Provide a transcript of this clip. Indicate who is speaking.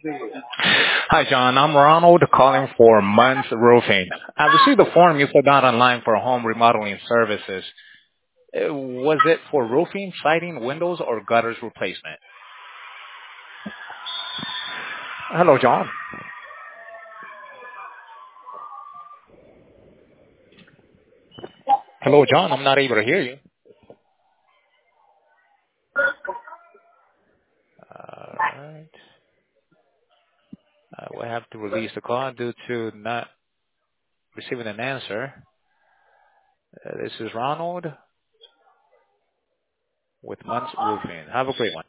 Speaker 1: Hi, John. I'm Ronald calling for Munns Roofing. I received the form you put out online for home remodeling services. Was it for roofing, siding, windows, or gutters replacement? Hello, John. Hello, John. I'm not able to hear you. All right. We'll have to release the call due to not receiving an answer. This is Ronald with Munns Roofing. Have a great one.